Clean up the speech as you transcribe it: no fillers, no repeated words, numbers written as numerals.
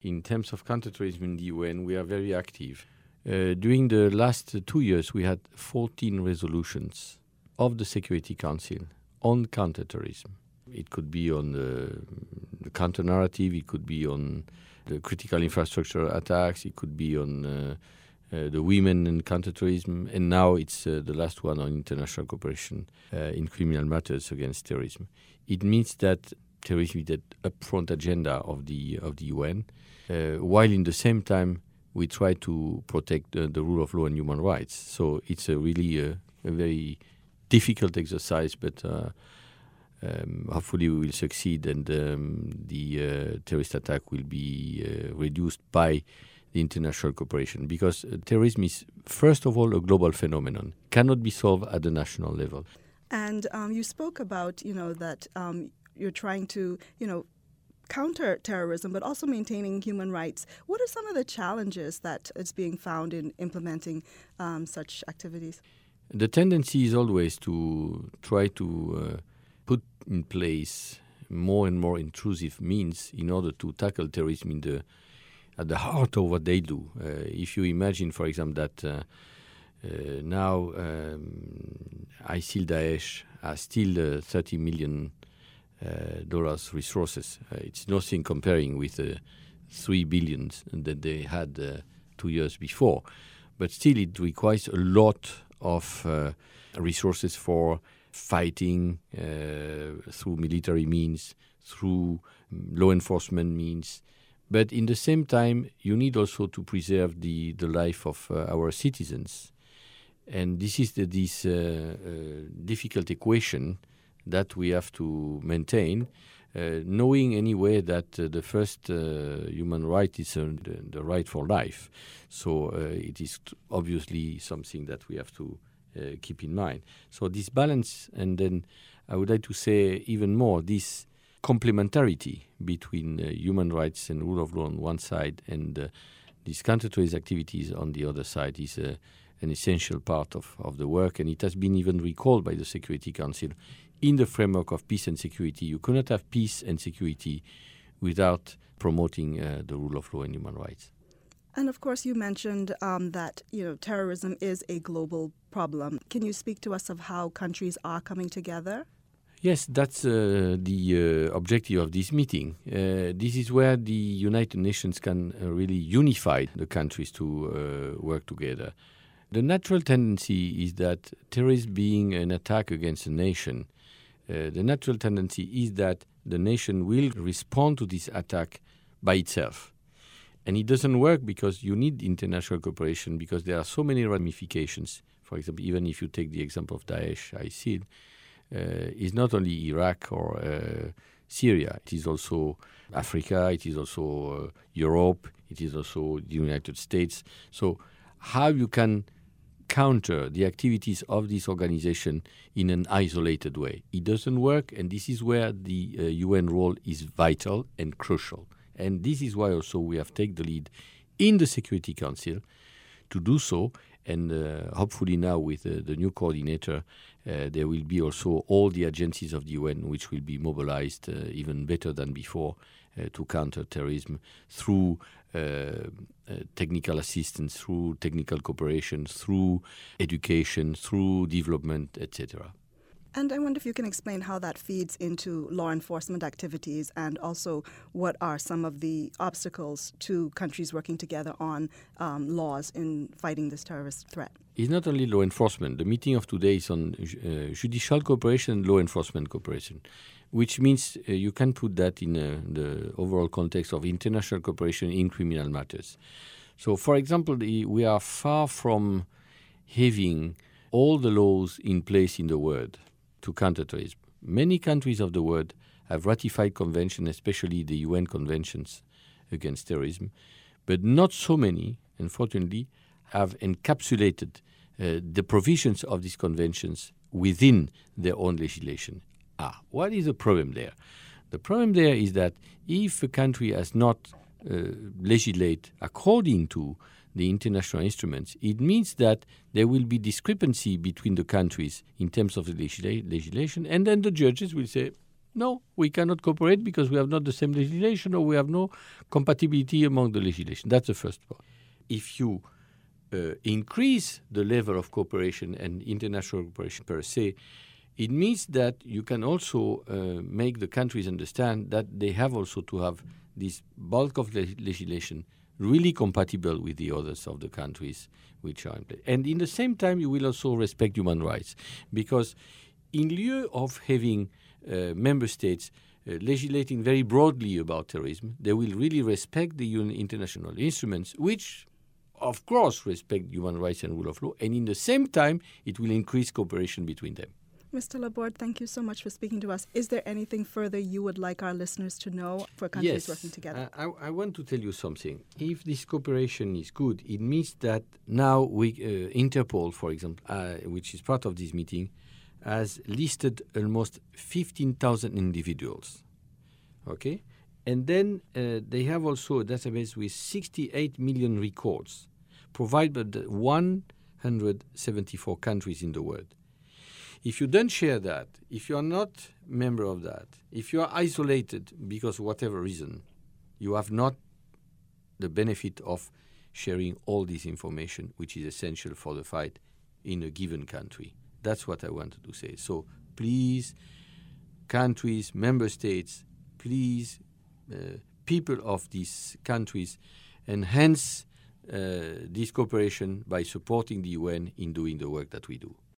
in terms of counterterrorism in the UN, we are very active. During the last 2 years, we had 14 resolutions of the Security Council on counterterrorism. It could be on the counter-narrative, it could be on the critical infrastructure attacks, it could be on the women and counterterrorism, and now it's the last one on international cooperation in criminal matters against terrorism. It means that terrorism is the upfront agenda of the UN, while in the same time we try to protect the rule of law and human rights. So it's really a very difficult exercise, but hopefully we will succeed, and the terrorist attack will be reduced by the international cooperation, because terrorism is, first of all, a global phenomenon, cannot be solved at the national level. And you spoke about, that you're trying to, counter terrorism, but also maintaining human rights. What are some of the challenges that is being found in implementing such activities? The tendency is always to try to put in place more and more intrusive means in order to tackle terrorism at the heart of what they do. If you imagine, for example, that now ISIL Daesh has still $30 million resources. It's nothing comparing with the $3 billion that they had 2 years before. But still, it requires a lot of resources for fighting through military means, through law enforcement means. But in the same time, you need also to preserve the life of our citizens. And this is this difficult equation that we have to maintain, knowing anyway that the first human right is the right for life. So it is obviously something that we have to keep in mind. So this balance, and then I would like to say even more, this complementarity between human rights and rule of law on one side and these counter-terrorist activities on the other side is an essential part of the work, and it has been even recalled by the Security Council. In the framework of peace and security, you cannot have peace and security without promoting the rule of law and human rights. And of course, you mentioned that terrorism is a global problem. Can you speak to us of how countries are coming together? Yes, that's the objective of this meeting. This is where the United Nations can really unify the countries to work together. The natural tendency is that terrorism being an attack against a nation, the natural tendency is that the nation will respond to this attack by itself. And it doesn't work because you need international cooperation, because there are so many ramifications. For example, even if you take the example of Daesh, ISIL, is not only Iraq or Syria. It is also Africa, it is also Europe, it is also the United States. So how you can counter the activities of this organization in an isolated way? It doesn't work, and this is where the UN role is vital and crucial. And this is why also we have taken the lead in the Security Council to do so. And hopefully now with the new coordinator, there will be also all the agencies of the UN which will be mobilized even better than before to counter terrorism through technical assistance, through technical cooperation, through education, through development, etc. And I wonder if you can explain how that feeds into law enforcement activities, and also what are some of the obstacles to countries working together on laws in fighting this terrorist threat. It's not only law enforcement. The meeting of today is on judicial cooperation and law enforcement cooperation, which means you can put that in the overall context of international cooperation in criminal matters. So, for example, we are far from having all the laws in place in the world to counter terrorism. Many countries of the world have ratified conventions, especially the UN conventions against terrorism, but not so many, unfortunately, have encapsulated the provisions of these conventions within their own legislation. What is the problem there? The problem there is that if a country has not legislate according to the international instruments, it means that there will be discrepancy between the countries in terms of the legislation, and then the judges will say, No, we cannot cooperate because we have not the same legislation or we have no compatibility among the legislation. That's the first point. If you increase the level of cooperation and international cooperation per se, it means that you can also make the countries understand that they have also to have this bulk of legislation really compatible with the others of the countries which are in place. And in the same time, you will also respect human rights, because in lieu of having member states legislating very broadly about terrorism, they will really respect the international instruments, which of course respect human rights and rule of law, and in the same time, it will increase cooperation between them. Mr. Laborde, thank you so much for speaking to us. Is there anything further you would like our listeners to know for countries working together? I want to tell you something. If this cooperation is good, it means that now Interpol, for example, which is part of this meeting, has listed almost 15,000 individuals. Okay? And then they have also a database with 68 million records provided by 174 countries in the world. If you don't share that, if you are not a member of that, if you are isolated because of whatever reason, you have not the benefit of sharing all this information, which is essential for the fight in a given country. That's what I wanted to say. So please, countries, member states, please, people of these countries, enhance this cooperation by supporting the UN in doing the work that we do.